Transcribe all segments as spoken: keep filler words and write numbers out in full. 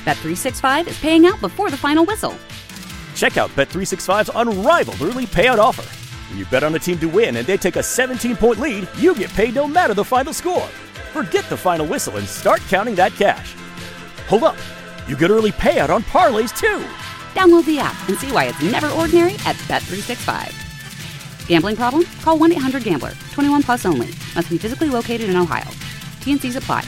Bet three sixty-five is paying out before the final whistle. Check out Bet three sixty-five's unrivaled early payout offer. When you bet on a team to win and they take a seventeen-point lead, you get paid no matter the final score. Forget the final whistle and start counting that cash. Hold up. You get early payout on parlays, too. Download the app and see why it's never ordinary at Bet three sixty-five. Gambling problem? Call one eight hundred gambler. twenty-one plus only. Must be physically located in Ohio. T N Cs apply.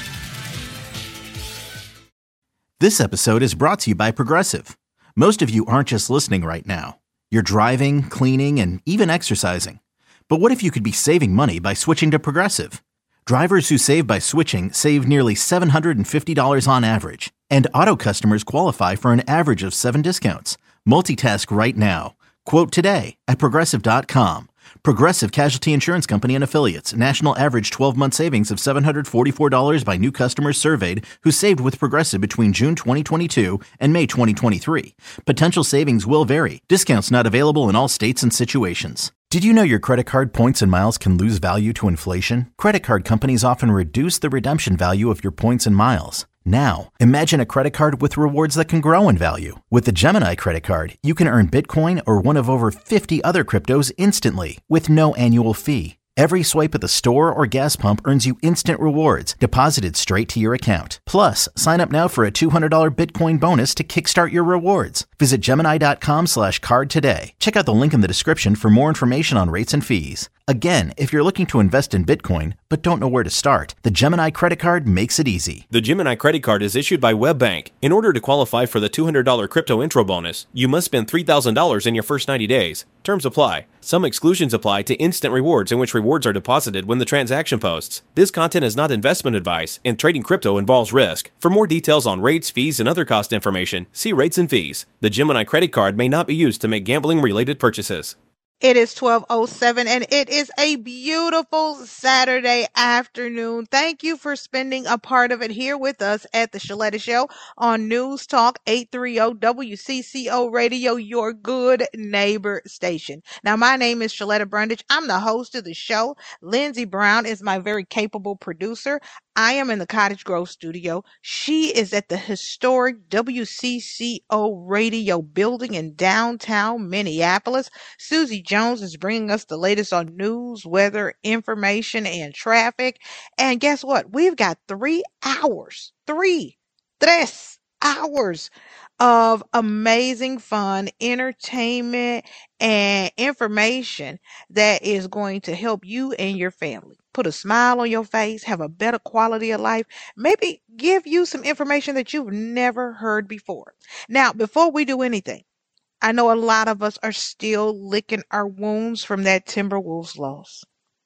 This episode is brought to you by Progressive. Most of you aren't just listening right now. You're driving, cleaning, and even exercising. But what if you could be saving money by switching to Progressive? Drivers who save by switching save nearly seven hundred fifty dollars on average. And auto customers qualify for an average of seven discounts. Multitask right now. Quote today at Progressive dot com. Progressive Casualty Insurance Company and Affiliates. National average twelve-month savings of seven hundred forty-four dollars by new customers surveyed who saved with Progressive between June twenty twenty-two and May twenty twenty-three. Potential savings will vary. Discounts not available in all states and situations. Did you know your credit card points and miles can lose value to inflation? Credit card companies often reduce the redemption value of your points and miles. Now, imagine a credit card with rewards that can grow in value. With the Gemini credit card, you can earn Bitcoin or one of over fifty other cryptos instantly with no annual fee. Every swipe at the store or gas pump earns you instant rewards deposited straight to your account. Plus, sign up now for a two hundred dollars Bitcoin bonus to kickstart your rewards. Visit Gemini dot com slash card today. Check out the link in the description for more information on rates and fees. Again, if you're looking to invest in Bitcoin but don't know where to start, the Gemini credit card makes it easy. The Gemini credit card is issued by WebBank. In order to qualify for the two hundred dollars crypto intro bonus, you must spend three thousand dollars in your first ninety days. Terms apply. Some exclusions apply to instant rewards, in which rewards are deposited when the transaction posts. This content is not investment advice, and trading crypto involves risk. For more details on rates, fees, and other cost information, see rates and fees. The Gemini credit card may not be used to make gambling-related purchases. It is twelve oh seven and it is a beautiful Saturday afternoon. Thank you for spending a part of it here with us at the Shaletta Show on News Talk eight thirty W C C O Radio, your good neighbor station. Now, my name is Shaletta Brundage. I'm the host of the show. Lindsey Brown is my very capable producer. I am in the Cottage Grove studio. She is at the historic W C C O Radio building in downtown Minneapolis. Susie Jones is bringing us the latest on news, weather, information, and traffic. And guess what? We've got three hours, three, tres hours of amazing fun, entertainment, and information that is going to help you and your family put a smile on your face, have a better quality of life, maybe give you some information that you've never heard before. Now, before we do anything, I know a lot of us are still licking our wounds from that Timberwolves loss.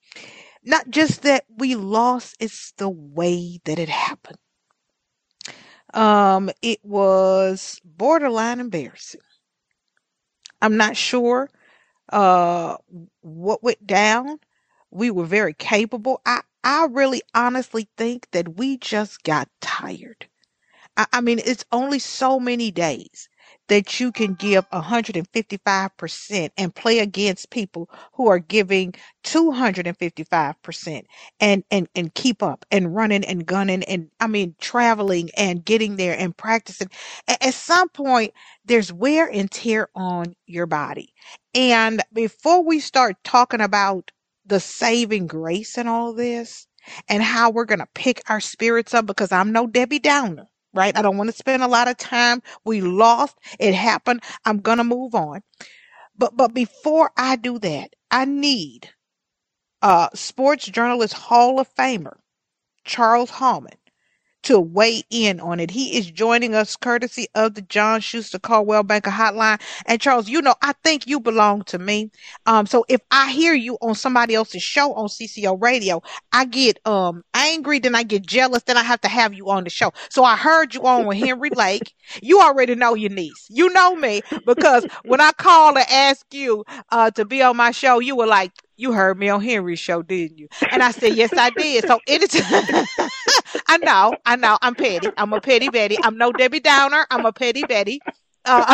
Not just that we lost, it's the way that it happened. Um, it was borderline embarrassing. I'm not sure uh, what went down. We were very capable. I, I really honestly think that we just got tired. I, I mean, it's only so many days that you can give one hundred fifty-five percent and play against people who are giving two hundred fifty-five percent and, and, and keep up and running and gunning and, I mean, traveling and getting there and practicing. At, at some point, there's wear and tear on your body. And before we start talking about the saving grace and all this and how we're going to pick our spirits up, because I'm no Debbie Downer. Right? I don't want to spend a lot of time. We lost. It happened. I'm going to move on. But but before I do that, I need uh, Sports Journalist Hall of Famer Charles Hallman to weigh in on it. He is joining us courtesy of the John Schuster Caldwell Banker Hotline. And Charles, you know, I think you belong to me. Um, so if I hear you on somebody else's show on C C O Radio, I get um angry, then I get jealous, then I have to have you on the show. So I heard you on with Henry Lake. You already know your niece. You know me, because when I called and asked you uh to be on my show, you were like, you heard me on Henry's show, didn't you? And I said, yes, I did. So anytime, I know, I know, I'm petty. I'm a petty Betty. I'm no Debbie Downer. I'm a petty Betty. Uh,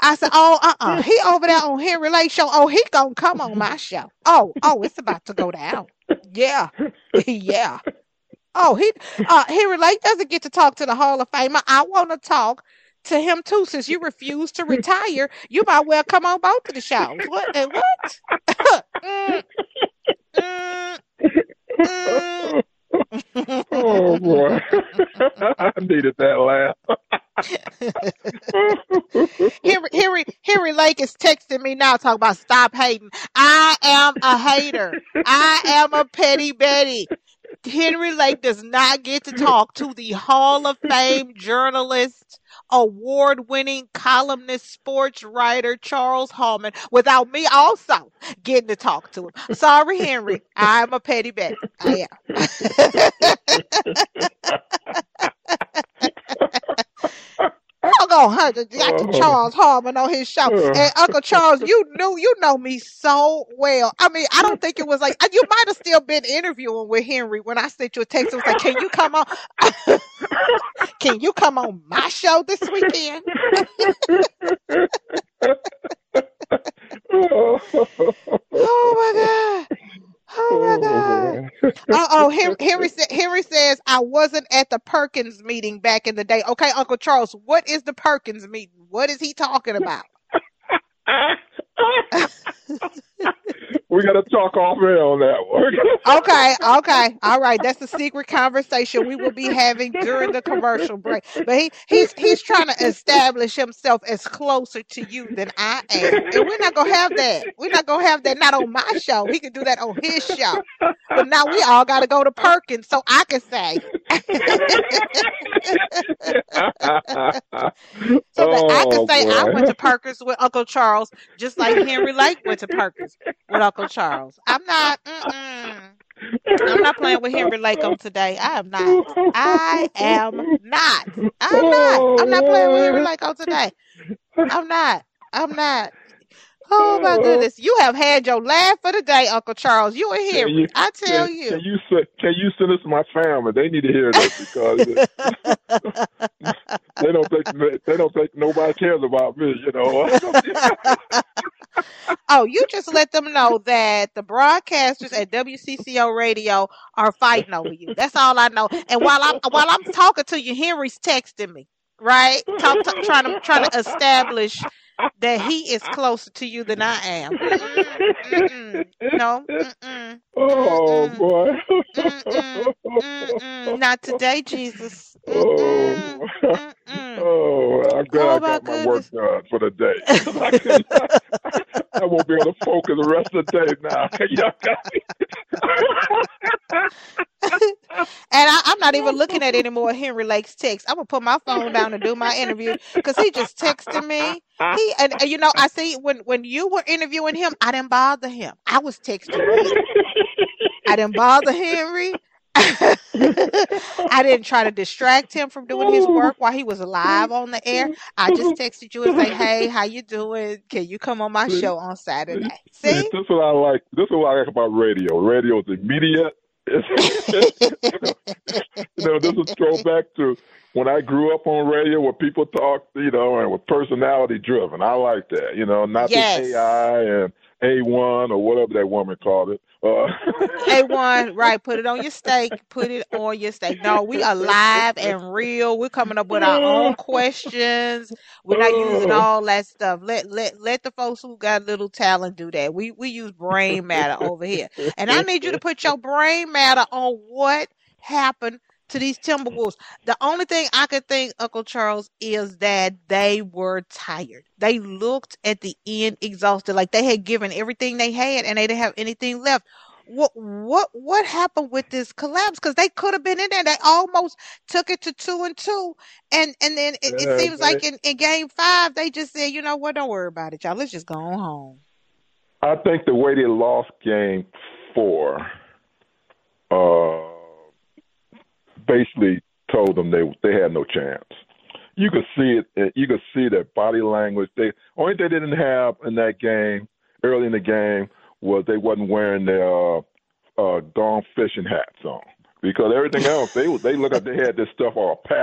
I said, oh, uh-uh. He over there on Henry Lake show. Oh, he gonna come on my show. Oh, oh, it's about to go down. Yeah. Yeah. Oh, he uh Henry Lake doesn't get to talk to the Hall of Famer. I want to talk to him too. Since you refuse to retire, you might well come on both of the shows. What and what? mm, mm, mm. Oh boy, I needed that laugh. Henry, Henry, Henry Lake is texting me now talking about stop hating. I am a hater. I am a petty Betty. Henry Lake does not get to talk to the Hall of Fame journalist, award-winning columnist, sports writer Charles Hallman without me also getting to talk to him. Sorry, Henry. I'm a petty Betty. I am. I'm gonna hurt the got Charles Hallman on his show. And Uncle Charles, you knew you know me so well. I mean, I don't think it was like you might have still been interviewing with Henry when I sent you a text. It was like, can you come on? Can you come on my show this weekend? Oh my God. Oh my God. Uh oh. Henry, Henry, Henry says, I wasn't at the Perkins meeting back in the day. Okay, Uncle Charles, what is the Perkins meeting? What is he talking about? We got to talk off air on that one. Okay, okay. All right. That's a secret conversation we will be having during the commercial break. But he, he's he's trying to establish himself as closer to you than I am. And we're not going to have that. We're not going to have that, not on my show. He can do that on his show. But now we all got to go to Perkins so I can say. So that I can say oh, I went to Perkins with Uncle Charles, just like Henry Lake went to Perkins with Uncle Charles. I'm not. Mm-mm. I'm not playing with Henry Lake on today. I am not. I am not. I'm not. I'm not playing with Henry Lake on today. I'm not. I'm not. Oh my goodness! You have had your laugh for the day, Uncle Charles. You and Henry. You, I tell can, you. Can you can you send this to my family? They need to hear this because they don't think they don't think nobody cares about me. You know. Oh, you just let them know that the broadcasters at W C C O Radio are fighting over you. That's all I know. And while I'm while I'm talking to you, Henry's texting me, right? Talk, talk, trying to trying to establish that he is closer to you than I am. Mm-mm, mm-mm, no. Mm-mm, oh mm-mm, boy. mm-mm, mm-mm, not today, Jesus. Mm-mm, oh. Oh, I'm glad oh, I got my, my work done for the day. I, can, I won't be able to focus the rest of the day now. Y'all got me. And I, I'm not even looking at any more Henry Lake's text. I'm gonna put my phone down and do my interview because he just texted me. He and, and you know I see when when you were interviewing him, I didn't bother him. I was texting him. I didn't bother Henry. I didn't try to distract him from doing his work while he was live on the air. I just texted you and say, "Hey, how you doing? Can you come on my show on Saturday?" See, this is what I like. This is what I like about radio. Radio is immediate. you know, this is throwback to when I grew up on radio where people talk, you know, and were personality driven. I like that, you know, not yes. the A I and A one or whatever that woman called it. Uh, A one, right. Put it on your steak. Put it on your steak. No, we are live and real. We're coming up with our own questions. We're not using all that stuff. Let let let the folks who got little talent do that. We we use brain matter over here. And I need you to put your brain matter on what happened to these Timberwolves. The only thing I could think, Uncle Charles, is that they were tired. They looked at the end exhausted, like they had given everything they had and they didn't have anything left. What what what happened with this collapse? Because they could have been in there. They almost took it to two and two, and and then it, it seems like in, in game five they just said, you know what, don't worry about it, y'all. Let's just go on home. I think the way they lost game four, uh. basically told them they they had no chance. You could see it. You could see their body language. They only thing they didn't have in that game, early in the game, was they wasn't wearing their uh, uh, gone fishing hats on. Because everything else, they they look like they had this stuff all packed.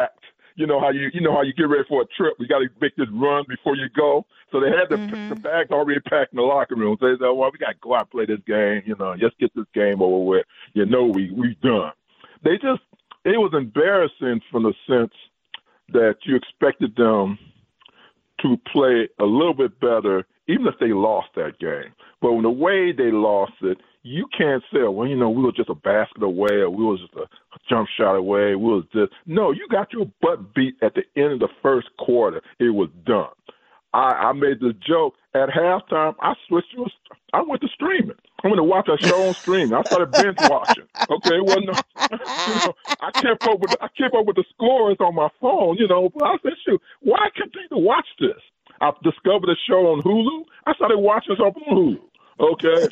you know how you you know how you get ready for a trip. You got to make this run before you go. So they had the, mm-hmm. the bags already packed in the locker room. So they said, well, we got to go out and play this game. You know, let's get this game over with. You know, we we done. They just it was embarrassing from the sense that you expected them to play a little bit better, even if they lost that game. But in the way they lost it, you can't say, well, you know, we were just a basket away or we were just a jump shot away. We was just no, you got your butt beat at the end of the first quarter. It was done. I, I made this joke at halftime. I switched to a, I went to streaming. I went to watch a show on streaming. I started binge watching. Okay, it wasn't. You know, I kept up with I kept up with the scores on my phone. You know, but I said, shoot, why I continue to watch this? I discovered a show on Hulu. I started watching something on Hulu. Okay.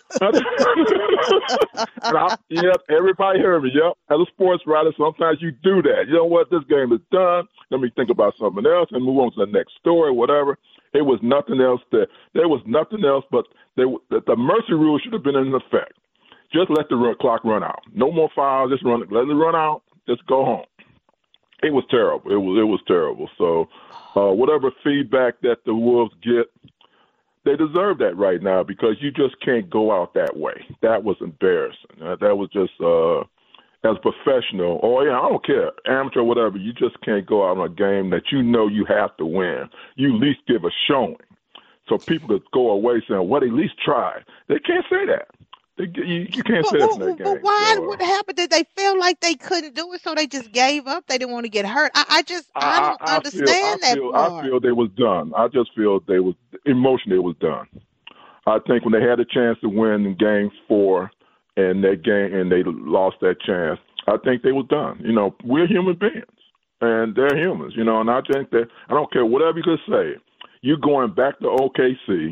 and I, yep, everybody heard me. Yep. As a sports writer, sometimes you do that. You know what? This game is done. Let me think about something else and move on to the next story, whatever. It was nothing else that there was nothing else but they, the, the mercy rule should have been in effect. Just let the run, clock run out. No more fouls. Just run. Let it run out. Just go home. It was terrible. It was it was terrible. So, uh, whatever feedback that the Wolves get, they deserve that right now because you just can't go out that way. That was embarrassing. Uh, that was just uh, as professional. Or yeah, I don't care, amateur, whatever. You just can't go out on a game that you know you have to win. You at least give a showing, so people could go away saying, "Well, they at least tried." They can't say that. They, you, you can't but, say that in but, that but game. why? So, what happened? Did they feel like they couldn't do it, so they just gave up? They didn't want to get hurt. I, I just I, I don't I, I understand feel, I that feel, part. I feel they was done. I just feel they was emotionally it was done. I think when they had a chance to win in game four and that game and they lost that chance, I think they was done. You know, we're human beings and they're humans, you know, and I think that I don't care whatever you could say. You going back to O K C,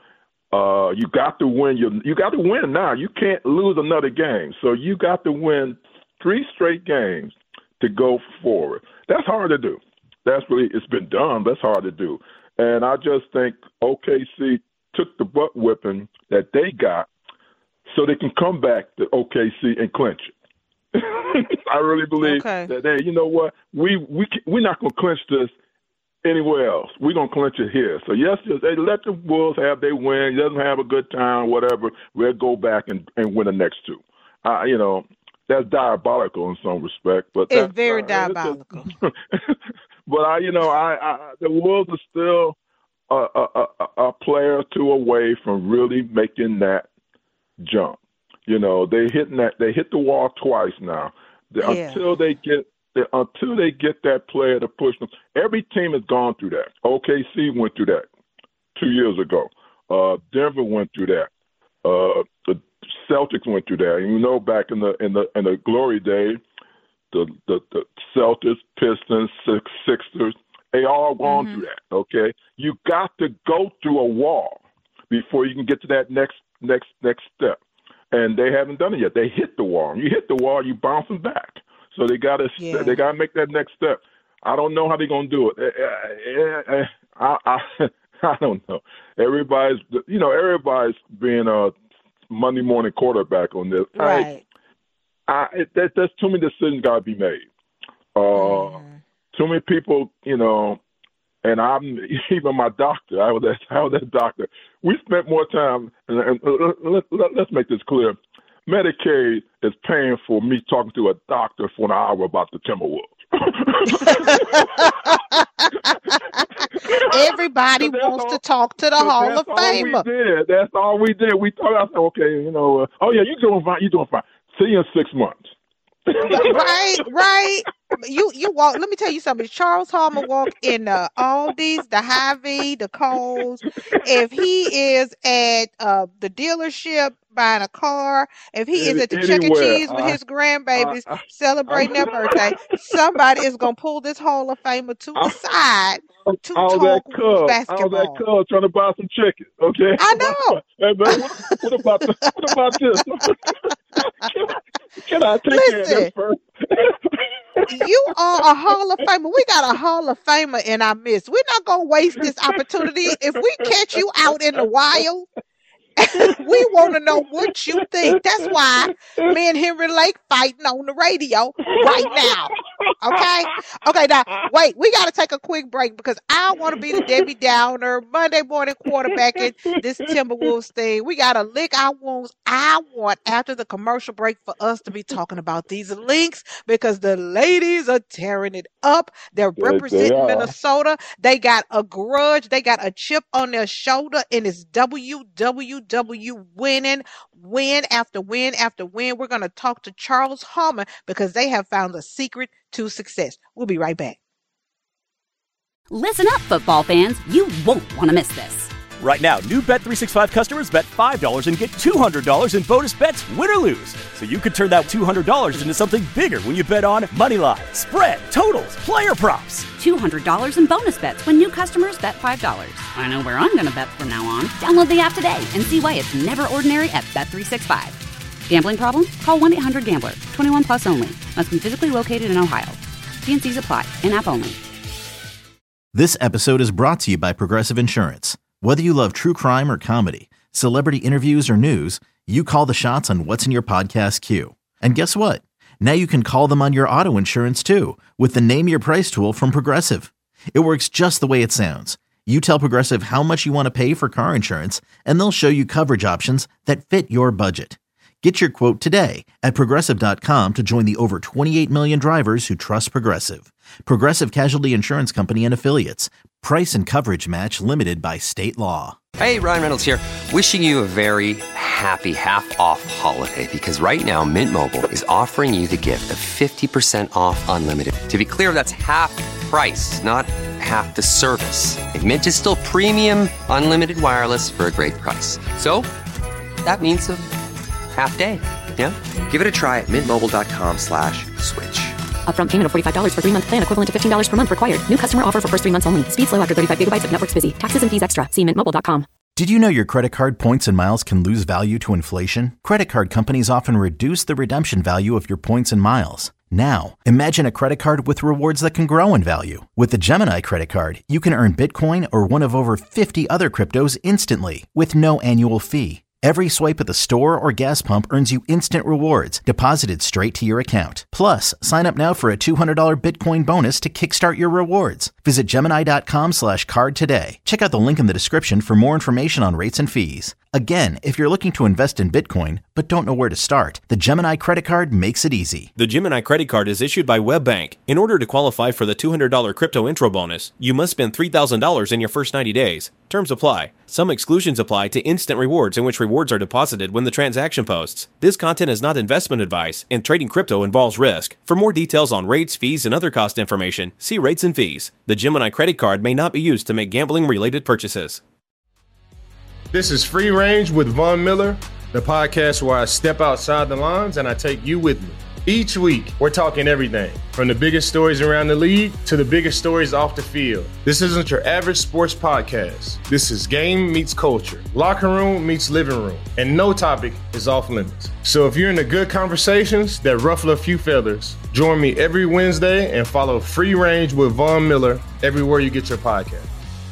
uh, you got to win your you got to win now. You can't lose another game. So you got to win three straight games to go forward. That's hard to do. That's really it's been done, but it's hard to do. And I just think O K C took the butt whipping that they got so they can come back to O K C and clinch it. I really believe okay. that, hey, you know what? We, we, we're not going to clinch this anywhere else. We're going to clinch it here. So, yes, just, hey, let the Wolves have their win. He doesn't have a good time, whatever. We'll go back and, and win the next two. Uh, you know, that's diabolical in some respect. But it's that's, very uh, diabolical. It's just, but, I, you know, I, I the Wolves are still – A, a, a player or two away from really making that jump. You know, they hitting that they hit the wall twice now. The, yeah. Until they get the, until they get that player to push them. Every team has gone through that. O K C went through that two years ago. Uh, Denver went through that. Uh, the Celtics went through that. And you know, back in the in the in the glory days, the the, the Celtics, Pistons, Six, Sixers. They all gone mm-hmm. through that, okay? You got to go through a wall before you can get to that next next next step. And they haven't done it yet. They hit the wall. You hit the wall, you bouncing back. So they got to yeah. they got to make that next step. I don't know how they're going to do it. I, I, I don't know. Everybody's, you know, everybody's being a Monday morning quarterback on this. Right. I, I, it, there, there's too many decisions got to be made. Uh, mm. Too many people, you know, and I'm even my doctor. I was that, I was that doctor. We spent more time, and, and let, let, let's make this clear. Medicaid is paying for me talking to a doctor for an hour about the Timberwolves. Everybody wants all, to talk to the Hall of Famer. That's all we did. That's all we did. We thought, I said, okay, you know, uh, oh yeah, you're doing fine. You're doing fine. See you in six months. Right, right. You you walk. Let me tell you something. Charles Harmon walk in the Aldi's, the Hy-Vee, the Kohl's. If he is at uh, the dealership buying a car, if he is at the Chuck E. Cheese with I, his grandbabies I, I, celebrating I, their birthday, somebody is gonna pull this Hall of Famer to the side to talk that cub, basketball. All that cub trying to buy some chicken. Okay, I know. Hey, man, what, what about the, what about this? Can I, can I take Listen, care of this first? You are a Hall of Famer. We got a Hall of Famer in our midst. We're not going to waste this opportunity. If we catch you out in the wild, we want to know what you think. That's why me and Henry Lake fighting on the radio right now. Okay? Okay, now, wait, we got to take a quick break because I want to be the Debbie Downer, Monday morning quarterbacking this Timberwolves thing. We got to lick our wounds. I want, after the commercial break, for us to be talking about these links because the ladies are tearing it up. They're Yes, representing they are. Minnesota. They got a grudge. They got a chip on their shoulder, and it's W W W winning, win after win after win. We're going to talk to Charles Harmon because they have found the secret to success. We'll be right back. Listen up, football fans. You won't want to miss this. Right now, new Bet three sixty-five customers bet five dollars and get two hundred dollars in bonus bets, win or lose. So you could turn that two hundred dollars into something bigger when you bet on moneyline, spread, totals, player props. two hundred dollars in bonus bets when new customers bet five dollars. I know where I'm going to bet from now on. Download the app today and see why it's never ordinary at Bet three sixty-five. Gambling problem? Call one eight hundred gambler. twenty-one plus only. Must be physically located in Ohio. T N Cs apply. In-app only. This episode is brought to you by Progressive Insurance. Whether you love true crime or comedy, celebrity interviews or news, you call the shots on what's in your podcast queue. And guess what? Now you can call them on your auto insurance too with the Name Your Price tool from Progressive. It works just the way it sounds. You tell Progressive how much you want to pay for car insurance, and they'll show you coverage options that fit your budget. Get your quote today at Progressive dot com to join the over twenty-eight million drivers who trust Progressive. Progressive Casualty Insurance Company and Affiliates. Price and coverage match limited by state law. Hey, Ryan Reynolds here. Wishing you a very happy half-off holiday because right now Mint Mobile is offering you the gift of fifty percent off unlimited. To be clear, that's half price, not half the service. And Mint is still premium unlimited wireless for a great price. So that means a half day. Yeah? Give it a try at mintmobile.com slash switch. Upfront payment of forty-five dollars for three-month plan equivalent to fifteen dollars per month required. New customer offer for first three months only. Speed slow after thirty-five gigabytes if network's busy. Taxes and fees extra. See mint mobile dot com. Did you know your credit card points and miles can lose value to inflation? Credit card companies often reduce the redemption value of your points and miles. Now, imagine a credit card with rewards that can grow in value. With the Gemini credit card, you can earn Bitcoin or one of over fifty other cryptos instantly with no annual fee. Every swipe at the store or gas pump earns you instant rewards deposited straight to your account. Plus, sign up now for a two hundred dollars Bitcoin bonus to kickstart your rewards. Visit Gemini.com slash card today. Check out the link in the description for more information on rates and fees. Again, if you're looking to invest in Bitcoin but don't know where to start, the Gemini credit card makes it easy. The Gemini credit card is issued by WebBank. In order to qualify for the two hundred dollars crypto intro bonus, you must spend three thousand dollars in your first ninety days. Terms apply. Some exclusions apply to instant rewards in which rewards are deposited when the transaction posts. This content is not investment advice, and trading crypto involves risk. For more details on rates, fees, and other cost information, see rates and fees. The Gemini credit card may not be used to make gambling-related purchases. This is Free Range with Von Miller, the podcast where I step outside the lines and I take you with me. Each week, we're talking everything, from the biggest stories around the league to the biggest stories off the field. This isn't your average sports podcast. This is game meets culture, locker room meets living room, and no topic is off limits. So if you're into good conversations that ruffle a few feathers, join me every Wednesday and follow Free Range with Von Miller everywhere you get your podcast.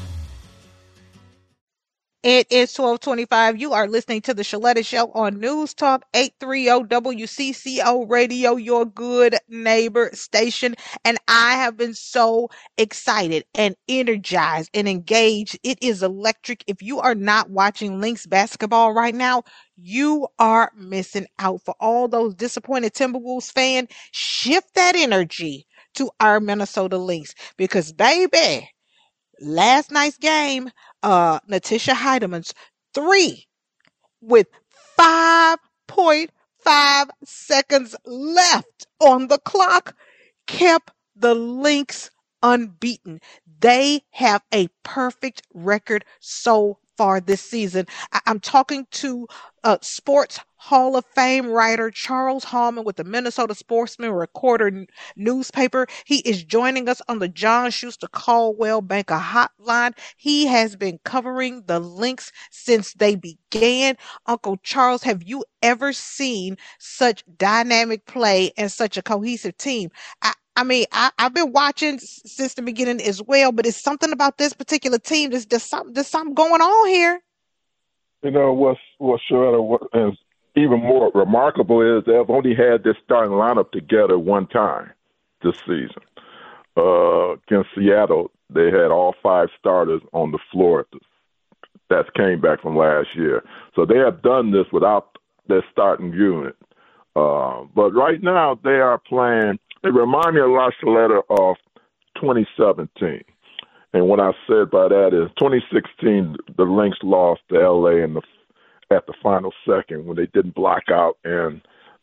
It is twelve twenty-five. You are listening to the Shaletta Show on News Talk eight thirty W C C O Radio, your good neighbor station. And I have been so excited and energized and engaged. It is electric. If you are not watching Lynx basketball right now, you are missing out. For all those disappointed Timberwolves fans, shift that energy to our Minnesota Lynx because, baby, last night's game, uh, Natisha Heidemann's three with five point five seconds left on the clock kept the Lynx unbeaten. They have a perfect record so far this season. I- I'm talking to uh, Sports Hall of Fame writer Charles Harmon with the Minnesota Sportsman Recorder n- newspaper. He is joining us on the John Schuster Caldwell Banker Hotline. He has been covering the Lynx since they began. Uncle Charles, have you ever seen such dynamic play and such a cohesive team? I, I mean, I, I've been watching s- since the beginning as well, but it's something about this particular team. There's, there's, something, there's something going on here. You know, what's, what's sure what is even more remarkable is they've only had this starting lineup together one time. this season. Uh, against Seattle, they had all five starters on the floor that came back from last year. So they have done this without their starting unit. Uh, but right now they are playing, they remind me a lot, Shaletta, of twenty seventeen. And what I said by that is twenty sixteen, the Lynx lost to L A in the, at the final second when they didn't block out and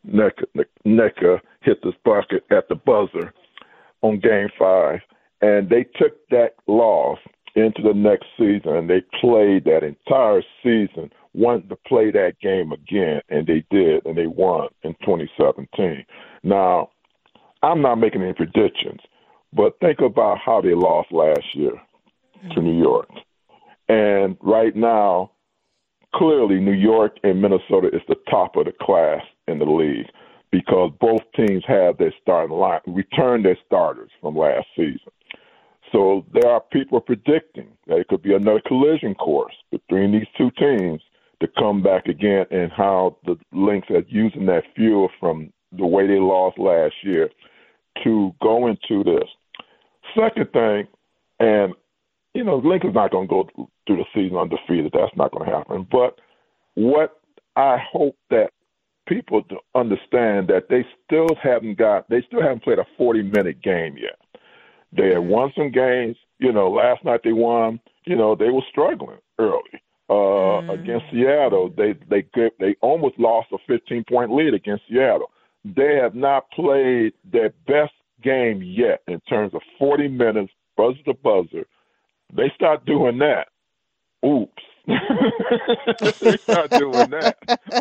Nneka hit this bucket at the buzzer on game five. And they took that loss into the next season, and they played that entire season, wanted to play that game again, and they did, and they won in twenty seventeen. Now, I'm not making any predictions, but think about how they lost last year to New York. And right now, clearly New York and Minnesota is the top of the class in the league because both teams have their starting line, returned their starters from last season. So there are people predicting that it could be another collision course between these two teams to come back again, and how the Lynx are using that fuel from the way they lost last year to go into this. Second thing, and, you know, Lynx is not going to go through the season undefeated. That's not going to happen. But what I hope that people to understand that they still haven't got, they still haven't played a forty-minute game yet. They had won some games. You know, last night they won. You know, they were struggling early. Uh, mm. Against Seattle, they they they almost lost a fifteen-point lead against Seattle. They have not played their best game yet in terms of forty minutes, buzzer to buzzer. They start doing that. Oops. They start doing that.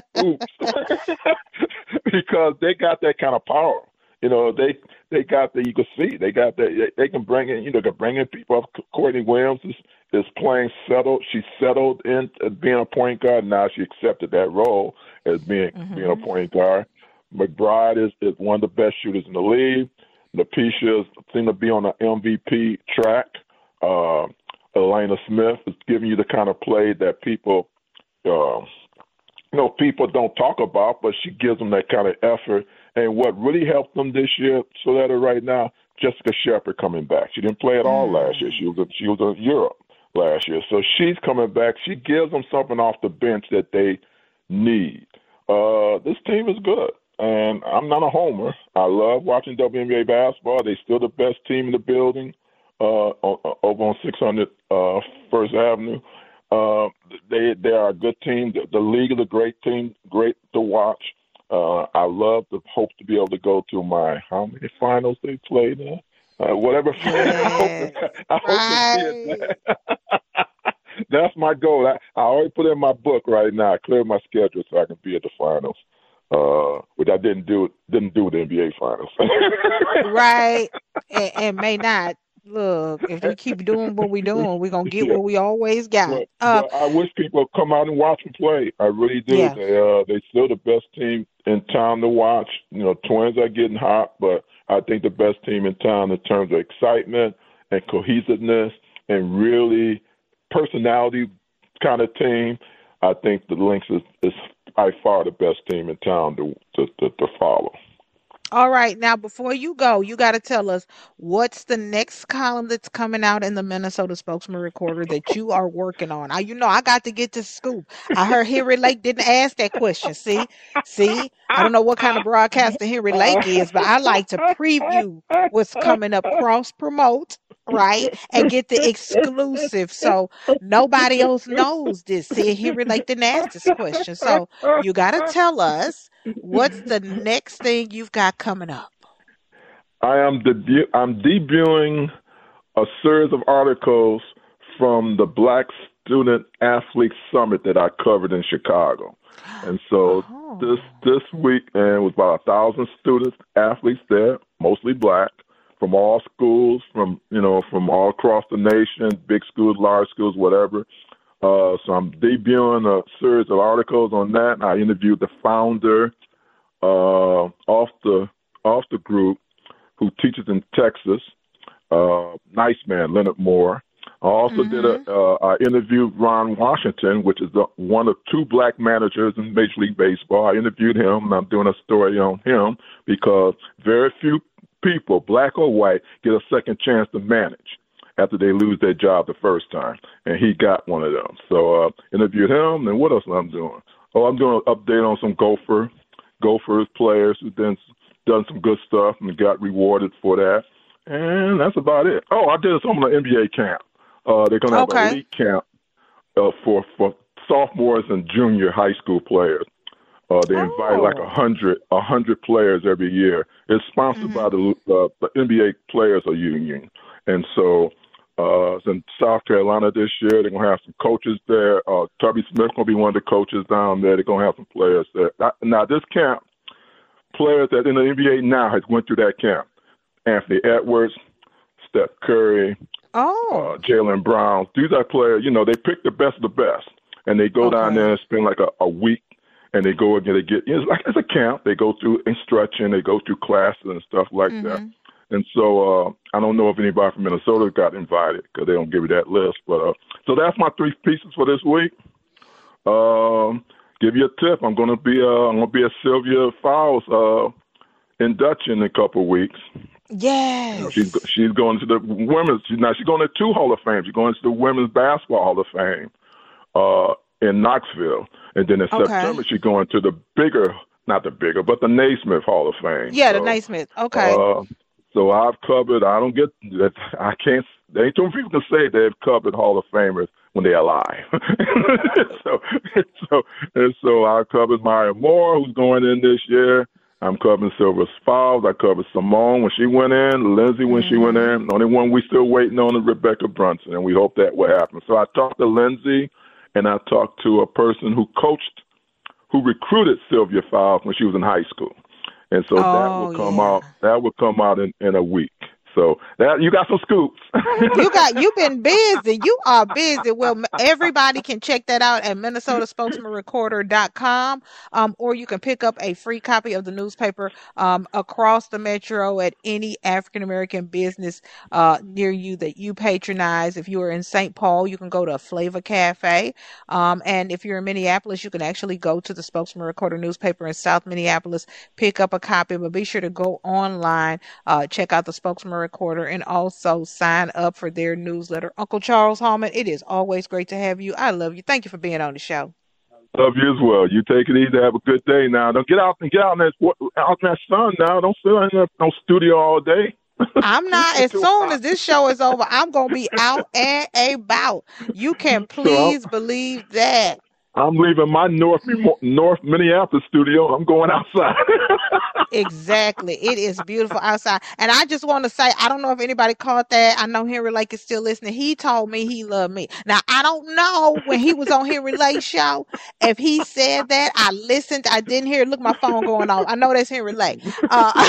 Oops. Because they got that kind of power. You know, they they got the, you can see, they got that, they can bring in, you know, can bring in people up. Courtney Williams is, is playing settled. She settled in as being a point guard. Now she accepted that role as being mm-hmm. being a point guard. McBride is, is one of the best shooters in the league. Napisha seems to be on the M V P track. Uh, Elena Smith is giving you the kind of play that people, uh, you know, people don't talk about, but she gives them that kind of effort. And what really helped them this year, so that right now, Jessica Shepard coming back. She didn't play at all mm. last year. She was she was in Europe last year, so she's coming back. She gives them something off the bench that they need. Uh, this team is good, and I'm not a homer. I love watching W N B A basketball. They're still the best team in the building uh, over on six hundred uh, First Avenue. Uh, they they are a good team. The, the league is a great team, great to watch. Uh, I love the hope to be able to go to my, how many finals they played in? Uh, whatever. Yes, I hope, I hope right. to see it. That's my goal. I, I already put in my book right now. I cleared my schedule so I can be at the finals, uh, which I didn't do didn't do the N B A finals. Right, and, and may not. Look, if we keep doing what we're doing, we're going to get yeah. what we always got. But, uh, but I wish people would come out and watch them play. I really do. Yeah. They, uh, they're still the best team in town to watch. You know, Twins are getting hot, but I think the best team in town in terms of excitement and cohesiveness and really personality kind of team, I think the Lynx is, is by far the best team in town to to, to, to follow. All right. Now, before you go, you got to tell us what's the next column that's coming out in the Minnesota Spokesman Recorder that you are working on. I, you know, I got to get the scoop. I heard Henry Lake didn't ask that question. See, see, I don't know what kind of broadcaster Henry Lake is, but I like to preview what's coming up, cross promote, right, and get the exclusive. So nobody else knows this. See, Henry Lake didn't ask this question. So you got to tell us. What's the next thing you've got coming up? I am debu- I'm debuting a series of articles from the Black Student Athlete Summit that I covered in Chicago. And so oh. this this week, and it was about a thousand students, athletes there, mostly black, from all schools, from you know, from all across the nation, big schools, large schools, whatever. Uh, so I'm debuting a series of articles on that. I interviewed the founder uh, of the of the group, who teaches in Texas. Uh, nice man, Leonard Moore. I also mm-hmm. did a. Uh, I interviewed Ron Washington, which is the, one of two black managers in Major League Baseball. I interviewed him, and I'm doing a story on him because very few people, black or white, get a second chance to manage after they lose their job the first time. And he got one of them. So uh, interviewed him, and what else am I doing? Oh, I'm doing an update on some Gopher, Gophers players who've done, done some good stuff and got rewarded for that. And that's about it. Oh, I did some on the N B A camp. Uh, they're going to have Okay. an elite camp uh, for, for sophomores and junior high school players. Uh, they invite Oh. like a hundred, a hundred players every year. It's sponsored Mm-hmm. by the uh, the N B A Players Union, and so uh, it's in South Carolina this year. They're gonna have some coaches there. Uh, Tubby Smith's gonna be one of the coaches down there. They're gonna have some players there. Now, now this camp, players that in the N B A now has went through that camp. Anthony Edwards, Steph Curry, Oh. uh, Jaylen Brown. These are players. You know, they pick the best of the best, and they go down Okay. there and spend like a, a week. And they go and they get, it's like it's a camp. They go through instruction, they go through classes and stuff like that. And so uh, I don't know if anybody from Minnesota got invited because they don't give you that list. But uh, so that's my three pieces for this week. Um, give you a tip. I'm gonna be uh, I'm gonna be a Sylvia Fowles uh, induction in a couple of weeks. Yes. She's she's going to the women's. She's now she's going to two Hall of Fame. She's going to the Women's Basketball Hall of Fame. Uh, in Knoxville. And then in Okay. September, she's going to the bigger, not the bigger, but the Naismith Hall of Fame. Yeah, the So, Naismith. Okay. Uh, so I've covered, I don't get, that. I can't, there ain't too many people can say they've covered Hall of Famers when they're alive. so, so, and so I covered Maya Moore, who's going in this year. I'm covering Sylvia Fowles. I covered Simone when she went in, Lindsay when she went in. The only one we still waiting on is Rebecca Brunson, and we hope that will happen. So I talked to Lindsay, and I talked to a person who coached, who recruited Sylvia Fowles when she was in high school. And so that Oh, will come yeah. out, that will come out in, in a week. So that you got some scoops. You got you've been busy. You are busy. Well, m- everybody can check that out at Minnesota Spokesman Recorder dot com, um, or you can pick up a free copy of the newspaper um, across the metro at any African American business uh, near you that you patronize. If you are in Saint Paul, you can go to Flavor Cafe, um, and if you're in Minneapolis, you can actually go to the Spokesman Recorder newspaper in South Minneapolis, pick up a copy. But be sure to go online, uh, check out the Spokesman Recorder, and also sign up for their newsletter. Uncle Charles Hallman, it is always great to have you. I love you. Thank you for being on the show. Love you as well. You take it easy. Have a good day now. Don't get out and get out in that, out in that sun now. Don't sit in that no studio all day. I'm not, as soon as this show is over, I'm going to be out and about. You can please believe that. I'm leaving my North North Minneapolis studio. I'm going outside. Exactly. It is beautiful outside. And I just want to say, I don't know if anybody caught that. I know Henry Lake is still listening. He told me he loved me. Now, I don't know when he was on Henry Lake's show, if he said that. I listened. I didn't hear it. Look, my phone going off. I know that's Henry Lake. Uh,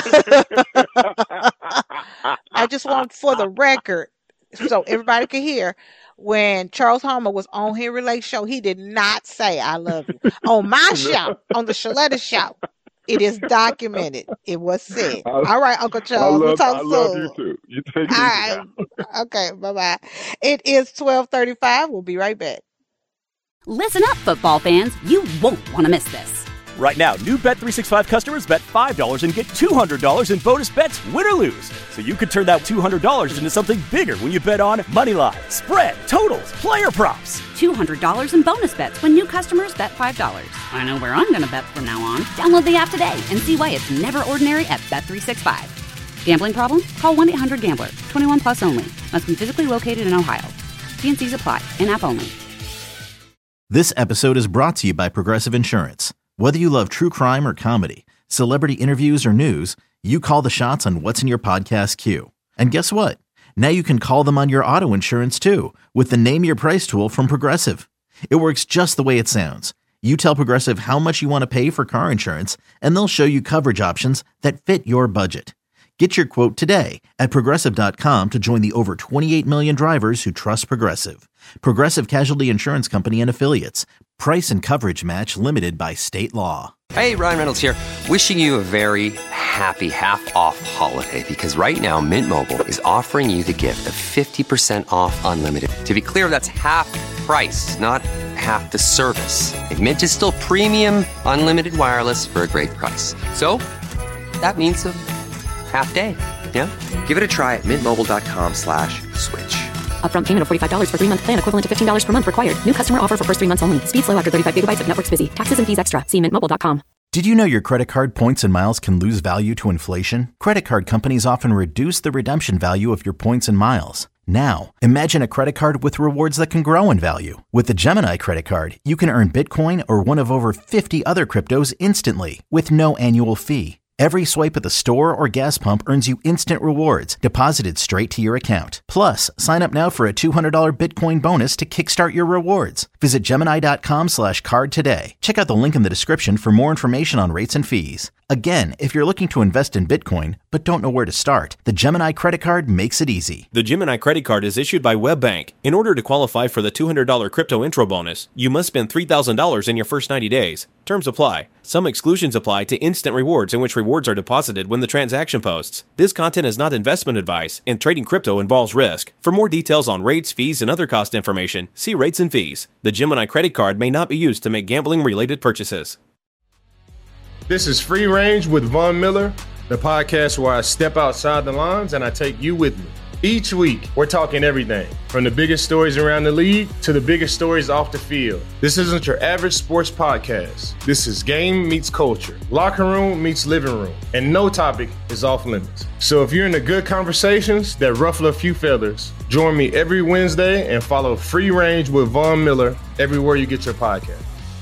I just want for the record, so everybody can hear, when Charles Homer was on Henry Lake's show, he did not say I love you. On my show, on the Shaletta show, it is documented. It was said. I- All right, Uncle I Charles. We'll love, talk I soon. love you too. You take it All easy right. now. Okay, bye-bye. It is twelve thirty-five. We'll be right back. Listen up, football fans. You won't want to miss this. Right now, new Bet three sixty-five customers bet five dollars and get two hundred dollars in bonus bets, win or lose. So you could turn that two hundred dollars into something bigger when you bet on moneyline, spread, totals, player props. two hundred dollars in bonus bets when new customers bet five dollars. I know where I'm going to bet from now on. Download the app today and see why it's never ordinary at Bet three sixty-five. Gambling problem? Call one eight hundred gambler. twenty-one plus only. Must be physically located in Ohio. T and C's apply. In-app only. This episode is brought to you by Progressive Insurance. Whether you love true crime or comedy, celebrity interviews or news, you call the shots on what's in your podcast queue. And guess what? Now you can call them on your auto insurance too with the Name Your Price tool from Progressive. It works just the way it sounds. You tell Progressive how much you want to pay for car insurance, and they'll show you coverage options that fit your budget. Get your quote today at Progressive dot com to join the over twenty-eight million drivers who trust Progressive. Progressive Casualty Insurance Company and Affiliates. Price and coverage match limited by state law. Hey, Ryan Reynolds here, wishing you a very happy half-off holiday, because right now Mint Mobile is offering you the gift of fifty percent off unlimited. To be clear, that's half price, not half the service. And Mint is still premium unlimited wireless for a great price. So that means a half day. Yeah? Give it a try at mintmobile.com slash switch. Upfront payment of forty-five dollars for three-month plan equivalent to fifteen dollars per month required. New customer offer for first three months only. Speed slow after thirty-five gigabytes if network's busy. Taxes and fees extra. See mint mobile dot com. Did you know your credit card points and miles can lose value to inflation? Credit card companies often reduce the redemption value of your points and miles. Now, imagine a credit card with rewards that can grow in value. With the Gemini credit card, you can earn Bitcoin or one of over fifty other cryptos instantly with no annual fee. Every swipe at the store or gas pump earns you instant rewards deposited straight to your account. Plus, sign up now for a two hundred dollars Bitcoin bonus to kickstart your rewards. Visit Gemini.com slash card today. Check out the link in the description for more information on rates and fees. Again, if you're looking to invest in Bitcoin but don't know where to start, the Gemini credit card makes it easy. The Gemini credit card is issued by WebBank. In order to qualify for the two hundred dollars crypto intro bonus, you must spend three thousand dollars in your first ninety days. Terms apply. Some exclusions apply to instant rewards, in which rewards are deposited when the transaction posts. This content is not investment advice, and trading crypto involves risk. For more details on rates, fees, and other cost information, see rates and fees. The Gemini credit card may not be used to make gambling-related purchases. This is Free Range with Von Miller, the podcast where I step outside the lines and I take you with me. Each week, we're talking everything from the biggest stories around the league to the biggest stories off the field. This isn't your average sports podcast. This is game meets culture, locker room meets living room, and no topic is off limits. So if you're into good conversations that ruffle a few feathers, join me every Wednesday and follow Free Range with Von Miller everywhere you get your podcast.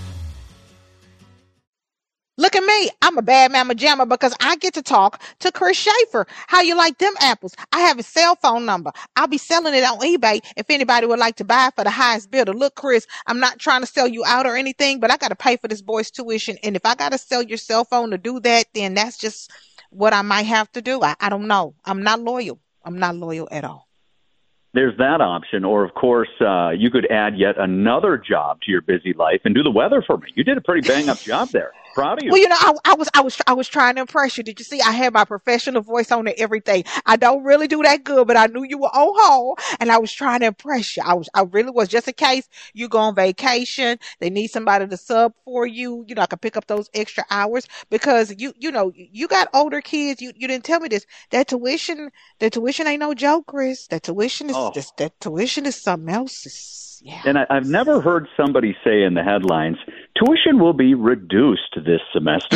Look at me. I'm a bad mama jamma because I get to talk to Chris Schaefer. How you like them apples? I have his cell phone number. I'll be selling it on eBay if anybody would like to buy for the highest bidder. Look, Chris, I'm not trying to sell you out or anything, but I got to pay for this boy's tuition. And if I got to sell your cell phone to do that, then that's just what I might have to do. I, I don't know. I'm not loyal. I'm not loyal at all. There's that option. Or, of course, uh, you could add yet another job to your busy life and do the weather for me. You did a pretty bang-up job there. Proud of you. Well, you know, I, I was, I was, I was trying to impress you. Did you see? I had my professional voice on and everything. I don't really do that good, but I knew you were on hold, and I was trying to impress you. I was, I really was. Just in case you go on vacation, they need somebody to sub for you. You know, I could pick up those extra hours because you, you know, you got older kids. You, you didn't tell me this. That tuition, that tuition ain't no joke, Chris. That tuition is, oh. just, that tuition is something else. It's, Yeah. And I, I've never heard somebody say in the headlines, tuition will be reduced this semester.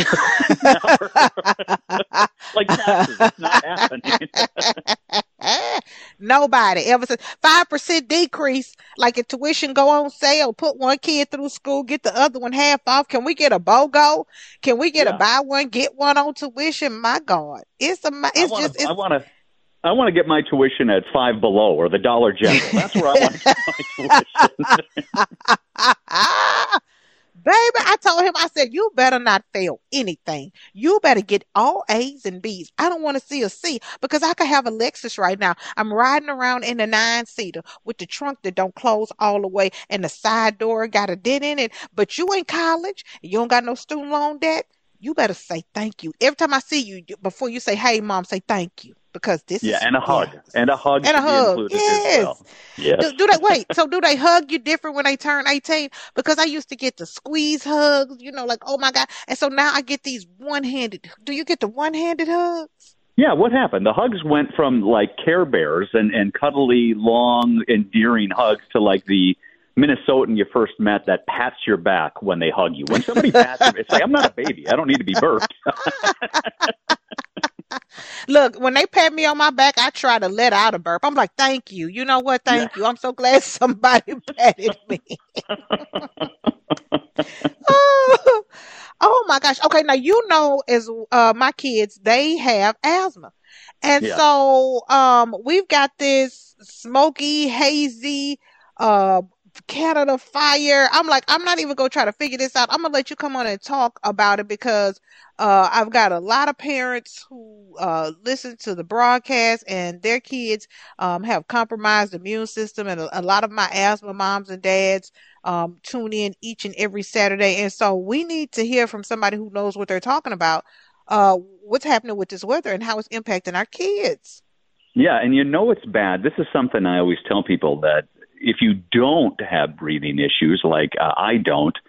Like taxes, it's not happening. Nobody ever said five percent decrease. Like if tuition go on sale, put one kid through school, get the other one half off. Can we get a BOGO? Can we get yeah. a buy one, get one on tuition? My God. It's a, it's I wanna, just, it's, I want to. I want to get my tuition at Five Below or the Dollar General. That's where I want to get my tuition. Baby, I told him, I said, you better not fail anything. You better get all A's and B's. I don't want to see a C because I could have a Lexus right now. I'm riding around in a nine-seater with the trunk that don't close all the way and the side door got a dent in it. But you in college, you don't got no student loan debt. You better say thank you. Every time I see you, before you say, hey, Mom, say thank you. Because this yeah, is... and a hug. Yeah. And a hug and a hug. Yes. Well. Yes. Do, do they, wait, so do they hug you different when they turn eighteen? Because I used to get the squeeze hugs, you know, like, oh, my God. And so now I get these one-handed... Do you get the one-handed hugs? Yeah, what happened? The hugs went from, like, Care Bears and, and cuddly, long, endearing hugs to, like, the Minnesotan you first met that pats your back when they hug you. When somebody pats you, it's like, I'm not a baby. I don't need to be burped. Look, when they pat me on my back, I try to let out a burp. I'm like, thank you. You know what? Thank yeah. you. I'm so glad somebody patted me. oh, oh, my gosh. Okay, now, you know, as uh, my kids, they have asthma. And yeah. so um, we've got this smoky, hazy, uh, Canada fire. I'm like, I'm not even going to try to figure this out. I'm going to let you come on and talk about it because uh, I've got a lot of parents who uh, listen to the broadcast and their kids um, have compromised immune system. And a, a lot of my asthma moms and dads um, tune in each and every Saturday. And so we need to hear from somebody who knows what they're talking about, uh, what's happening with this weather and how it's impacting our kids. Yeah, and you know it's bad. This is something I always tell people that if you don't have breathing issues like uh, I don't,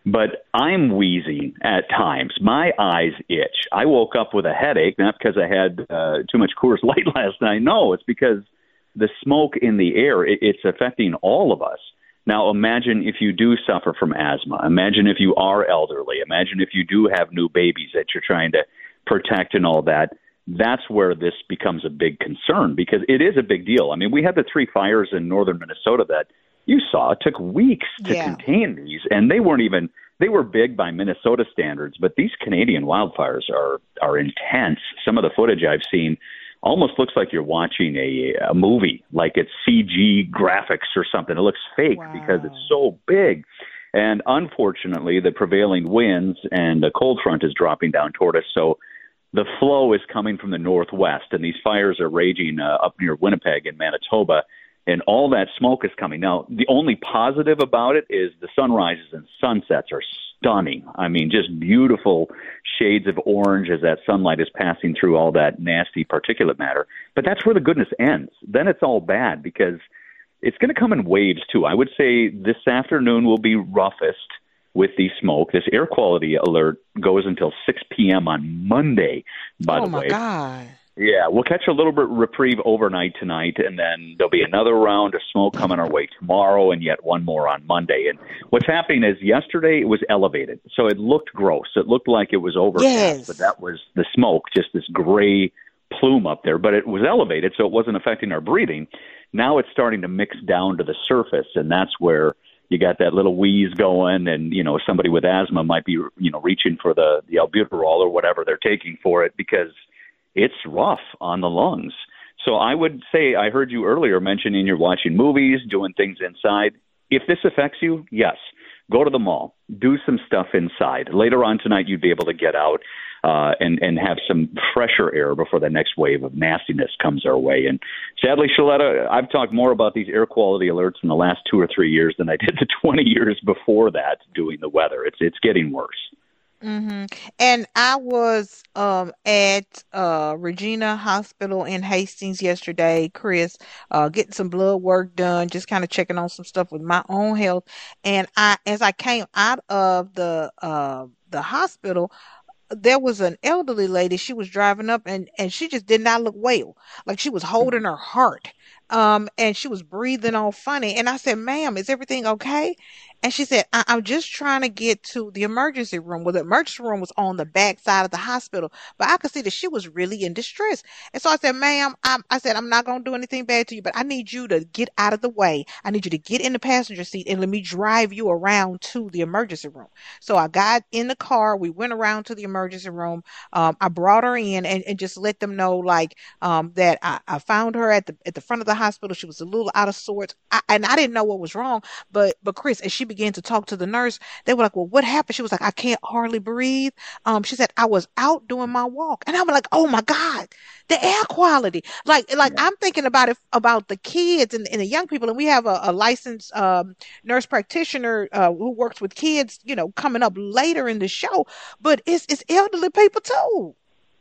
but I'm wheezing at times. My eyes itch. I woke up with a headache, not because I had uh, too much Coors Light last night. No, it's because the smoke in the air, it, it's affecting all of us. Now, imagine if you do suffer from asthma. Imagine if you are elderly. Imagine if you do have new babies that you're trying to protect and all that. That's where this becomes a big concern because it is a big deal. I mean, we had the three fires in northern Minnesota that you saw. It took weeks to Yeah. contain these, and they weren't even – they were big by Minnesota standards, but these Canadian wildfires are are intense. Some of the footage I've seen almost looks like you're watching a, a movie, like it's C G graphics or something. It looks fake Wow. because it's so big. And unfortunately, the prevailing winds and a cold front is dropping down toward us, so the flow is coming from the northwest, and these fires are raging uh, up near Winnipeg and Manitoba, and all that smoke is coming. Now, the only positive about it is the sunrises and sunsets are stunning. I mean, just beautiful shades of orange as that sunlight is passing through all that nasty particulate matter. But that's where the goodness ends. Then it's all bad because it's going to come in waves, too. I would say this afternoon will be roughest with the smoke. This air quality alert goes until six p.m. on Monday, by oh, the my way. God. Yeah, we'll catch a little bit reprieve overnight tonight, and then there'll be another round of smoke coming our way tomorrow, and yet one more on Monday. And what's happening is yesterday it was elevated, so it looked gross. It looked like it was overcast, Yes. but that was the smoke, just this gray plume up there. But it was elevated, so it wasn't affecting our breathing. Now it's starting to mix down to the surface, and that's where you got that little wheeze going, and you know somebody with asthma might be you know reaching for the the albuterol or whatever they're taking for it because it's rough on the lungs. So I would say, I heard you earlier mentioning you're watching movies, doing things inside. If this affects you, yes, go to the mall, do some stuff inside. Later on tonight, you'd be able to get out uh, and, and have some fresher air before the next wave of nastiness comes our way. And sadly, Shaletta, I've talked more about these air quality alerts in the last two or three years than I did the twenty years before that doing the weather. It's, it's getting worse. hmm And I was um, at uh, Regina Hospital in Hastings yesterday, Chris, uh, getting some blood work done, just kind of checking on some stuff with my own health. And I, as I came out of the uh, the hospital, there was an elderly lady. She was driving up, and and she just did not look well. Like she was holding her heart, um, and she was breathing all funny. And I said, "Ma'am, is everything okay?" And she said, I- I'm just trying to get to the emergency room. Well, the emergency room was on the back side of the hospital, but I could see that she was really in distress. And so I said, ma'am, I'm, I said, I'm not going to do anything bad to you, but I need you to get out of the way. I need you to get in the passenger seat and let me drive you around to the emergency room. So I got in the car. We went around to the emergency room. Um, I brought her in and, and just let them know, like, um, that I, I found her at the at the front of the hospital. She was a little out of sorts, I, and I didn't know what was wrong. But but Chris, as she began to talk to the nurse, they were like, well, what happened? She was like, I can't hardly breathe. Um, she said, I was out doing my walk. And I was like, oh my God, the air quality. Like, like I'm thinking about it, about the kids and, and the young people. And we have a, a licensed um, nurse practitioner uh, who works with kids, you know, coming up later in the show. But it's, it's elderly people too.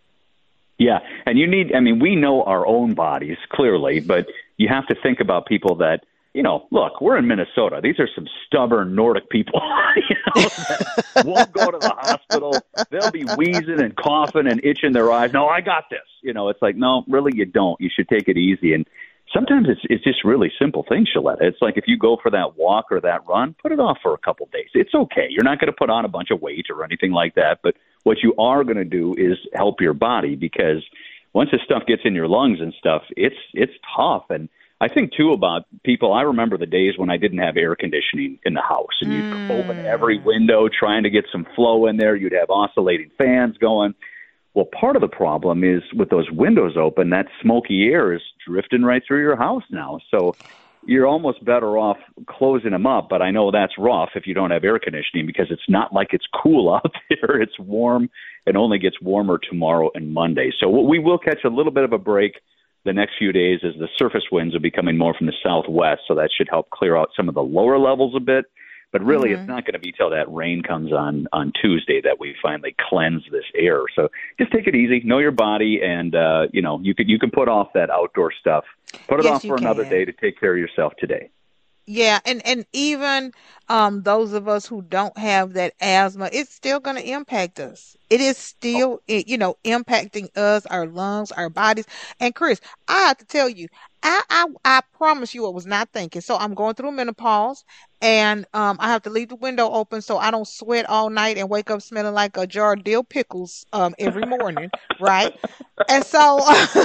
Yeah, and you need, I mean, we know our own bodies clearly, but you have to think about people that, you know, look, we're in Minnesota. These are some stubborn Nordic people, you know, that won't go to the hospital. They'll be wheezing and coughing and itching their eyes. No, I got this. You know, it's like, no, really, you don't. You should take it easy. And sometimes it's it's just really simple things, Shaletta. It's like if you go for that walk or that run, put it off for a couple of days. It's okay. You're not going to put on a bunch of weight or anything like that. But what you are going to do is help your body, because once this stuff gets in your lungs and stuff, it's it's tough. And I think, too, about people, I remember the days when I didn't have air conditioning in the house, and you'd mm. open every window trying to get some flow in there. You'd have oscillating fans going. Well, part of the problem is with those windows open, that smoky air is drifting right through your house now. So you're almost better off closing them up. But I know that's rough if you don't have air conditioning, because it's not like it's cool out there. It's warm. It only gets warmer tomorrow and Monday. So we will catch a little bit of a break the next few days as the surface winds are becoming more from the southwest. So that should help clear out some of the lower levels a bit. But really, mm-hmm. it's not going to be till that rain comes on on Tuesday that we finally cleanse this air. So just take it easy, know your body, and uh, you know you can you can put off that outdoor stuff. Put it Yes, off for you another can. day to take care of yourself today. Yeah, and and even um those of us who don't have that asthma, it's still going to impact us. It is still, i- you know, impacting us, our lungs, our bodies. And Chris, I have to tell you, I I, I promise you, I was not thinking. So I'm going through menopause, and um I have to leave the window open so I don't sweat all night and wake up smelling like a jar of dill pickles um every morning, right? And so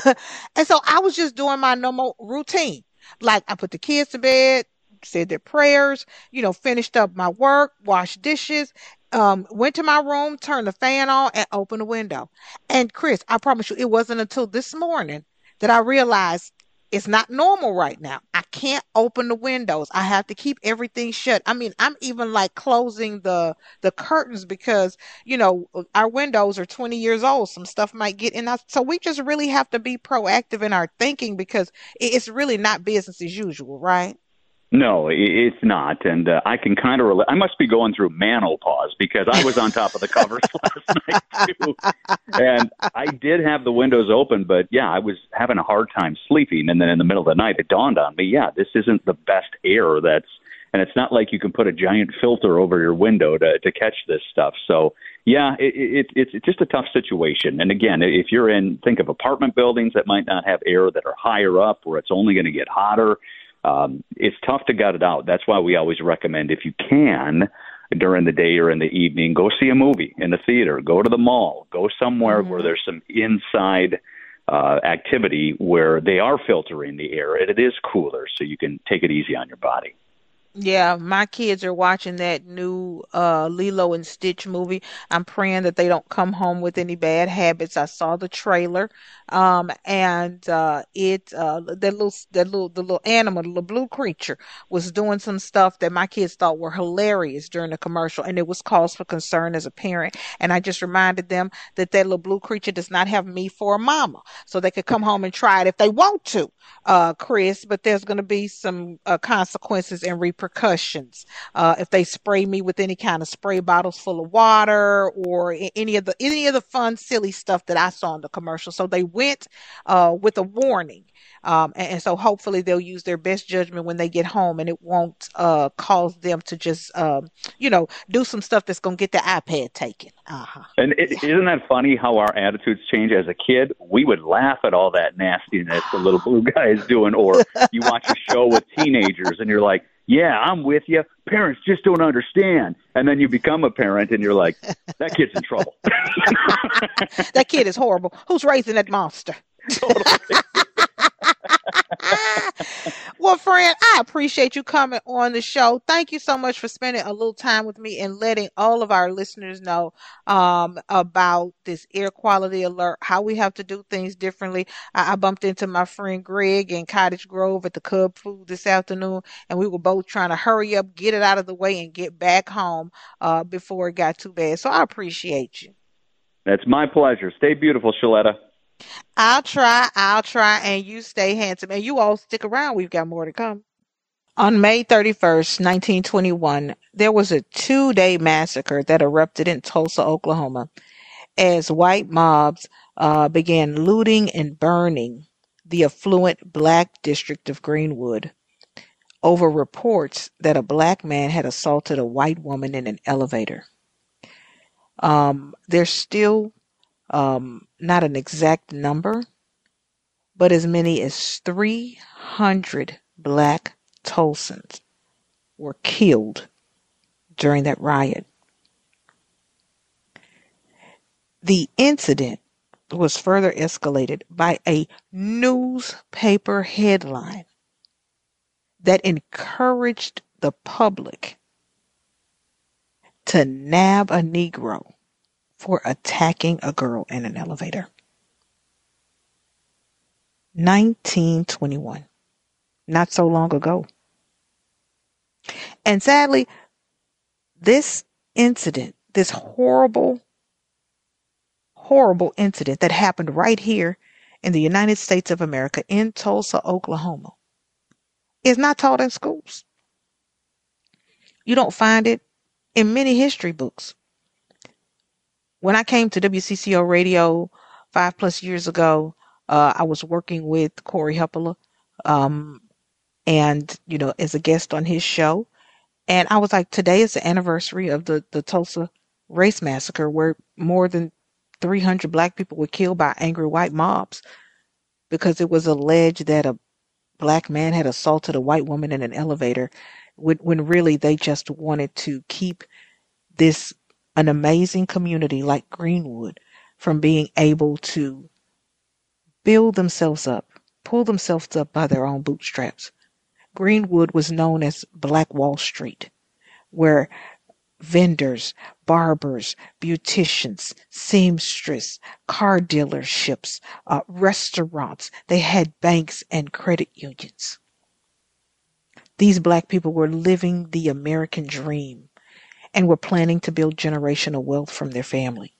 and so I was just doing my normal routine. Like I put the kids to bed, said their prayers, you know, finished up my work, washed dishes, um, went to my room, turned the fan on, and opened the window. And Chris, I promise you, it wasn't until this morning that I realized it's not normal right now. I can't open the windows. I have to keep everything shut. I mean, I'm even like closing the the curtains because, you know, our windows are twenty years old. Some stuff might get in. us. So we just really have to be proactive in our thinking because it- it's really not business as usual, right? No, i- it's not, and uh, I can kind of relate. I must be going through menopause because I was on top of the covers last night too, and I did have the windows open, but yeah, I was having a hard time sleeping. And then in the middle of the night, it dawned on me, yeah, this isn't the best air. That's and it's not like you can put a giant filter over your window to to catch this stuff. So yeah, it, it, it's it's just a tough situation. And again, if you're in, think of apartment buildings that might not have air that are higher up, where it's only going to get hotter. Um, it's tough to gut it out. That's why we always recommend, if you can, during the day or in the evening, go see a movie in the theater, go to the mall, go somewhere where there's some inside uh, activity where they are filtering the air and it is cooler, so you can take it easy on your body. Yeah, my kids are watching that new uh Lilo and Stitch movie. I'm praying that they don't come home with any bad habits. I saw the trailer. Um and uh it uh that little that little the little animal, the little blue creature was doing some stuff that my kids thought were hilarious during the commercial, and it was cause for concern as a parent. And I just reminded them that that little blue creature does not have me for a mama. So they could come home and try it if they want to, uh, Chris, but there's going to be some uh, consequences and repercussions uh, if they spray me with any kind of spray bottles full of water or a- any of the any of the fun, silly stuff that I saw in the commercial. So they went uh, with a warning. Um, and, and so hopefully they'll use their best judgment when they get home, and it won't uh, cause them to just, um, you know, do some stuff that's going to get the iPad taken. Uh-huh. And it, isn't that funny how our attitudes change? As a kid, we would laugh at all that nastiness the little blue guy is doing, or you watch a show with teenagers and you're like, yeah, I'm with you. Parents just don't understand. And then you become a parent and you're like, that kid's in trouble. That kid is horrible. Who's raising that monster? Well, friend, I appreciate you coming on the show. Thank you so much for spending a little time with me and letting all of our listeners know um, about this air quality alert, how we have to do things differently. I, I bumped into my friend Greg in Cottage Grove at the Cub Food this afternoon, and we were both trying to hurry up, get it out of the way, and get back home uh, before it got too bad. So I appreciate you. That's my pleasure. Stay beautiful, Shaletta. I'll try, I'll try, and you stay handsome. And you all stick around. We've got more to come. On May thirty-first, nineteen twenty-one, there was a two-day massacre that erupted in Tulsa, Oklahoma, as white mobs uh, began looting and burning the affluent black district of Greenwood over reports that a black man had assaulted a white woman in an elevator. Um, there's still um, not an exact number, but as many as three hundred black Tulsans were killed during that riot. The incident was further escalated by a newspaper headline that encouraged the public to nab a Negro for attacking a girl in an elevator. nineteen twenty-one. Not so long ago. And sadly, this incident, this horrible, horrible incident that happened right here in the United States of America in Tulsa, Oklahoma, is not taught in schools. You don't find it in many history books. When I came to W C C O Radio five plus years ago, uh, I was working with Corey Heppeler. Um, and, you know, as a guest on his show. And I was like, today is the anniversary of the, the Tulsa race massacre, where more than three hundred black people were killed by angry white mobs because it was alleged that a black man had assaulted a white woman in an elevator, when, when really they just wanted to keep this, an amazing community like Greenwood, from being able to build themselves up, pull themselves up by their own bootstraps. Greenwood was known as Black Wall Street, where vendors, barbers, beauticians, seamstress, car dealerships, uh, restaurants, they had banks and credit unions. These black people were living the American dream and were planning to build generational wealth from their family,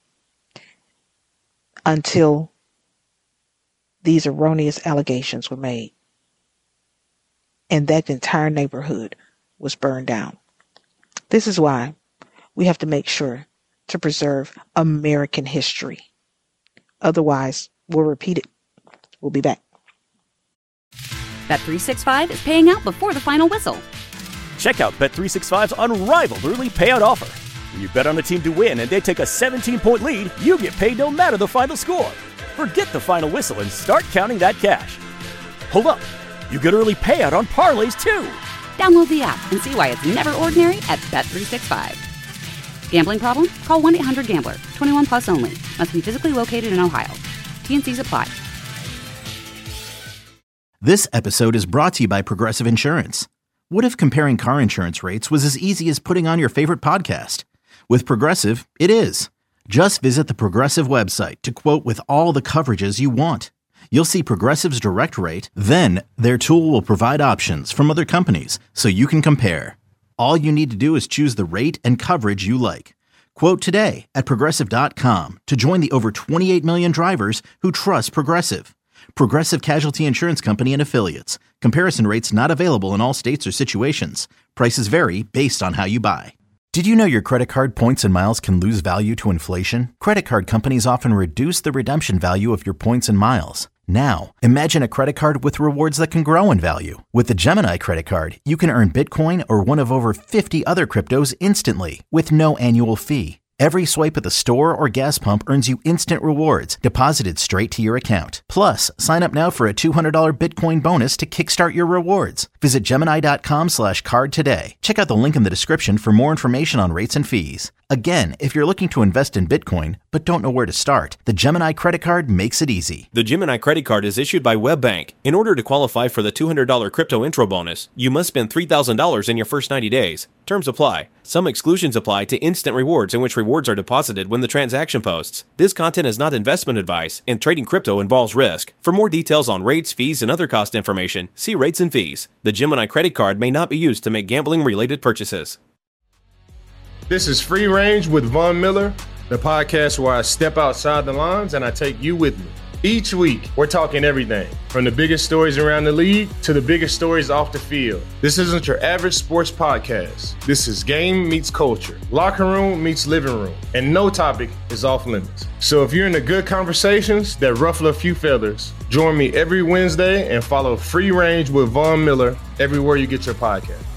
until these erroneous allegations were made, and that entire neighborhood was burned down. This is why we have to make sure to preserve American history. Otherwise, we'll repeat it. We'll be back. Bet three sixty-five is paying out before the final whistle. Check out Bet three sixty-five's unrivaled early payout offer. When you bet on a team to win and they take a seventeen-point lead, you get paid no matter the final score. Forget the final whistle and start counting that cash. Hold up. You get early payout on parlays, too. Download the app and see why it's never ordinary at Bet three sixty-five. Gambling problem? Call one eight hundred gambler. twenty-one plus only. Must be physically located in Ohio. T and C's apply. This episode is brought to you by Progressive Insurance. What if comparing car insurance rates was as easy as putting on your favorite podcast? With Progressive, it is. Just visit the Progressive website to quote with all the coverages you want. You'll see Progressive's direct rate, then their tool will provide options from other companies so you can compare. All you need to do is choose the rate and coverage you like. Quote today at Progressive dot com to join the over twenty-eight million drivers who trust Progressive. Progressive Casualty Insurance Company and Affiliates. Comparison rates not available in all states or situations. Prices vary based on how you buy. Did you know your credit card points and miles can lose value to inflation? Credit card companies often reduce the redemption value of your points and miles. Now, imagine a credit card with rewards that can grow in value. With the Gemini credit card, you can earn Bitcoin or one of over fifty other cryptos instantly with no annual fee. Every swipe at the store or gas pump earns you instant rewards deposited straight to your account. Plus, sign up now for a two hundred dollars Bitcoin bonus to kickstart your rewards. Visit Gemini.com slash card today. Check out the link in the description for more information on rates and fees. Again, if you're looking to invest in Bitcoin but don't know where to start, the Gemini credit card makes it easy. The Gemini credit card is issued by WebBank. In order to qualify for the two hundred dollars crypto intro bonus, you must spend three thousand dollars in your first ninety days. Terms apply. Some exclusions apply to instant rewards, in which rewards are deposited when the transaction posts. This content is not investment advice, and trading crypto involves risk. For more details on rates, fees, and other cost information, see rates and fees. The Gemini credit card may not be used to make gambling-related purchases. This is Free Range with Von Miller, the podcast where I step outside the lines and I take you with me. Each week, we're talking everything from the biggest stories around the league to the biggest stories off the field. This isn't your average sports podcast. This is game meets culture, locker room meets living room, and no topic is off limits. So if you're into good conversations that ruffle a few feathers, join me every Wednesday and follow Free Range with Von Miller everywhere you get your podcast.